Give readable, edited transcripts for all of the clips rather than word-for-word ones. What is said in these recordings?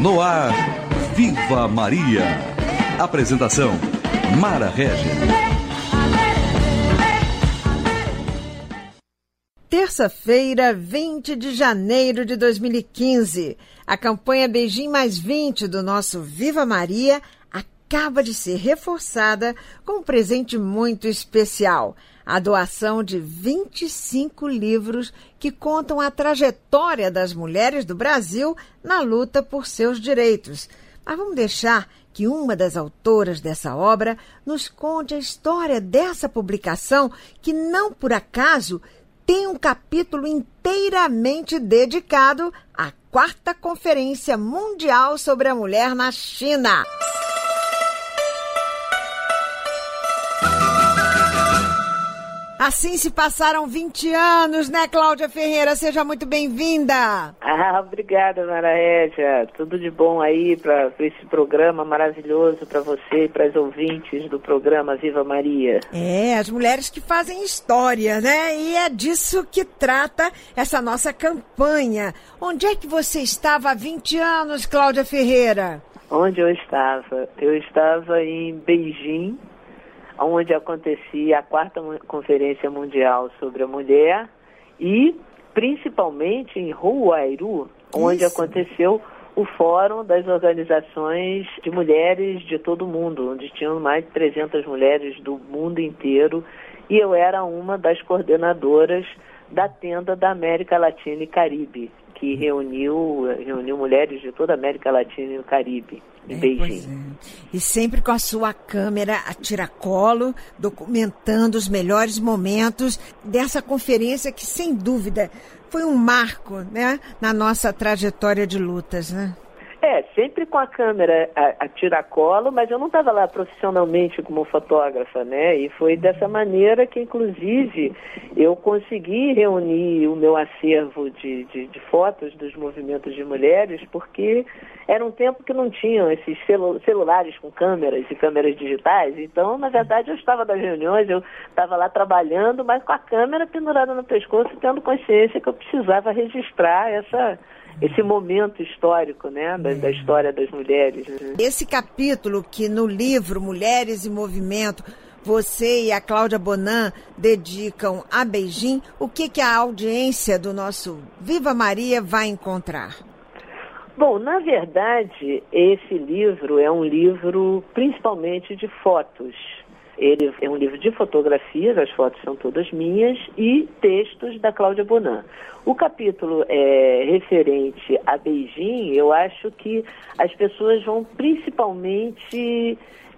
No ar, Viva Maria. Apresentação, Mara Régia. Terça-feira, 20 de janeiro de 2015. A campanha Beijinho Mais 20 do nosso Viva Maria acaba de ser reforçada com um presente muito especial. A doação de 25 livros que contam a trajetória das mulheres do Brasil na luta por seus direitos. Mas vamos deixar que uma das autoras dessa obra nos conte a história dessa publicação que, não por acaso, tem um capítulo inteiramente dedicado à 4ª Conferência Mundial sobre a Mulher na China. Assim se passaram 20 anos, né, Cláudia Ferreira? Seja muito bem-vinda. Obrigada, Mara Régia. Tudo de bom aí para esse programa maravilhoso para você e para os ouvintes do programa Viva Maria. As mulheres que fazem história, né? E é disso que trata essa nossa campanha. Onde é que você estava há 20 anos, Cláudia Ferreira? Onde eu estava? Eu estava em Beijing, onde acontecia a 4ª Conferência Mundial sobre a Mulher, e principalmente em Huairu, onde aconteceu o Fórum das Organizações de Mulheres de todo o mundo, onde tinham mais de 300 mulheres do mundo inteiro, e eu era uma das coordenadoras da Tenda da América Latina e Caribe, que reuniu mulheres de toda a América Latina e o Caribe, em Beijing. E sempre com a sua câmera a tiracolo, documentando os melhores momentos dessa conferência que, sem dúvida, foi um marco, né, na nossa trajetória de lutas, né? Sempre com a câmera a tiracolo, mas eu não estava lá profissionalmente como fotógrafa, né? E foi dessa maneira que, inclusive, eu consegui reunir o meu acervo de fotos dos movimentos de mulheres, porque era um tempo que não tinham esses celulares com câmeras e câmeras digitais. Então, na verdade, eu estava nas reuniões, eu estava lá trabalhando, mas com a câmera pendurada no pescoço, tendo consciência que eu precisava registrar esse momento histórico, né, da história das mulheres. Esse capítulo que no livro Mulheres e Movimento, você e a Cláudia Bonan dedicam a Beijing, o que a audiência do nosso Viva Maria vai encontrar? Bom, na verdade, esse livro é um livro principalmente de fotos. Ele é um livro de fotografias, as fotos são todas minhas, e textos da Cláudia Bonan. O capítulo referente a Beijing, eu acho que as pessoas vão principalmente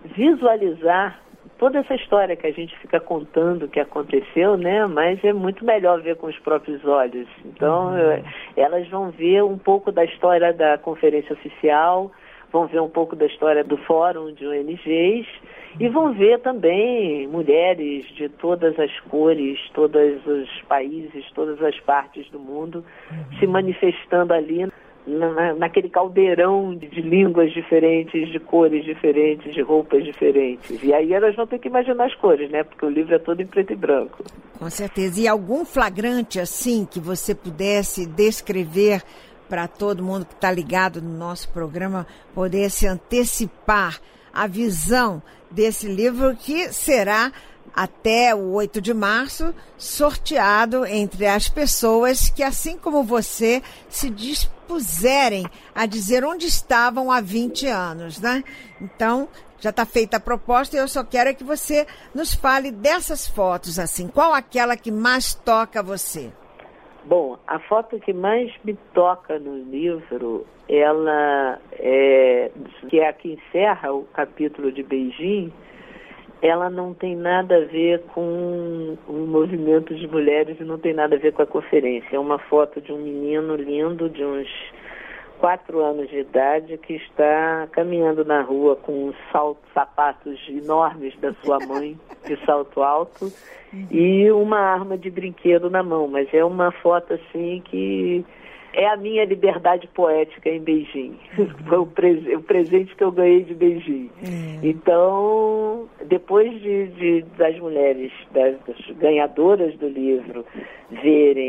visualizar toda essa história que a gente fica contando que aconteceu, né? Mas é muito melhor ver com os próprios olhos. Então, elas vão ver um pouco da história da conferência oficial, vão ver um pouco da história do Fórum de ONGs, e vão ver também mulheres de todas as cores, todos os países, todas as partes do mundo se manifestando ali naquele caldeirão de línguas diferentes, de cores diferentes, de roupas diferentes. E aí elas vão ter que imaginar as cores, né? Porque o livro é todo em preto e branco. Com certeza. E algum flagrante, assim, que você pudesse descrever para todo mundo que está ligado no nosso programa, poder se antecipar a visão desse livro, que será até o 8 de março sorteado entre as pessoas que, assim como você, se dispuserem a dizer onde estavam há 20 anos, né? Então, já está feita a proposta e eu só quero que você nos fale dessas fotos, assim. Qual aquela que mais toca você? Bom, a foto que mais me toca no livro, ela que é a que encerra o capítulo de Beijing, ela não tem nada a ver com o movimento de mulheres e não tem nada a ver com a conferência. É uma foto de um menino lindo, de uns 4 anos de idade, que está caminhando na rua com sapatos enormes da sua mãe, de salto alto, e uma arma de brinquedo na mão. Mas é uma foto assim que é a minha liberdade poética em Beijing. Foi o presente que eu ganhei de Beijing. Então, depois das mulheres, das ganhadoras do livro, verem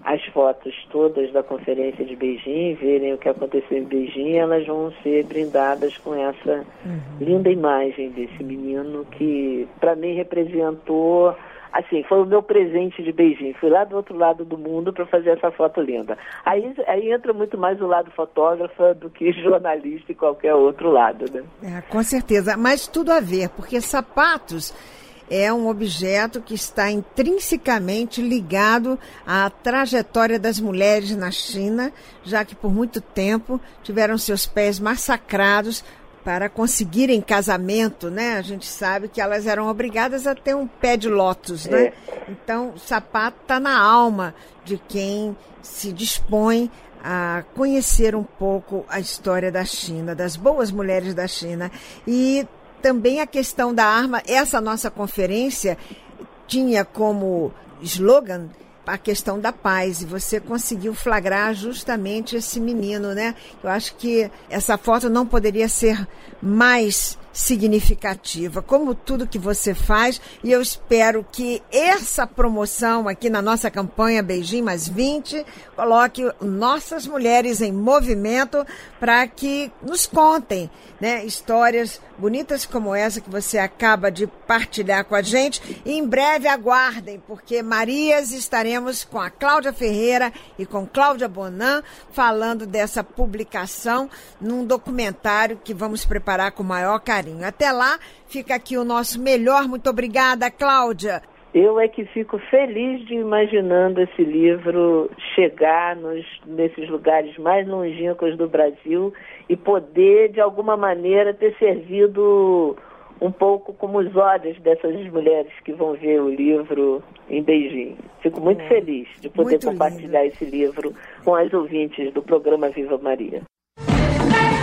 as fotos todas da conferência de Beijing, verem o que aconteceu em Beijing, elas vão ser brindadas com essa linda imagem desse menino que, para mim, representou, assim, foi o meu presente de Beijing. Fui lá do outro lado do mundo para fazer essa foto linda. Aí entra muito mais o lado fotógrafa do que jornalista e qualquer outro lado, né? Com certeza, mas tudo a ver, porque sapatos é um objeto que está intrinsecamente ligado à trajetória das mulheres na China, já que por muito tempo tiveram seus pés massacrados para conseguirem casamento, né? A gente sabe que elas eram obrigadas a ter um pé de lótus, né? Então, o sapato está na alma de quem se dispõe a conhecer um pouco a história da China, das boas mulheres da China. E também a questão da arma, essa nossa conferência tinha como slogan a questão da paz, e você conseguiu flagrar justamente esse menino, né? Eu acho que essa foto não poderia ser mais significativa, como tudo que você faz, e eu espero que essa promoção aqui na nossa campanha Beijing Mais 20 coloque nossas mulheres em movimento para que nos contem, né, histórias bonitas como essa que você acaba de partilhar com a gente. E em breve aguardem, porque Marias estaremos com a Cláudia Ferreira e com Cláudia Bonan falando dessa publicação num documentário que vamos preparar com o maior carinho. Até lá, fica aqui o nosso melhor. Muito obrigada, Cláudia. Eu é que fico feliz de imaginando esse livro chegar nesses lugares mais longínquos do Brasil e poder, de alguma maneira, ter servido um pouco como os olhos dessas mulheres que vão ver o livro em Beijing. Fico muito feliz de poder muito compartilhar esse livro com as ouvintes do programa Viva Maria.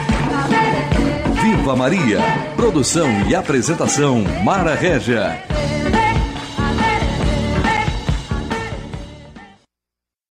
Viva Maria. Produção e apresentação Mara Régia.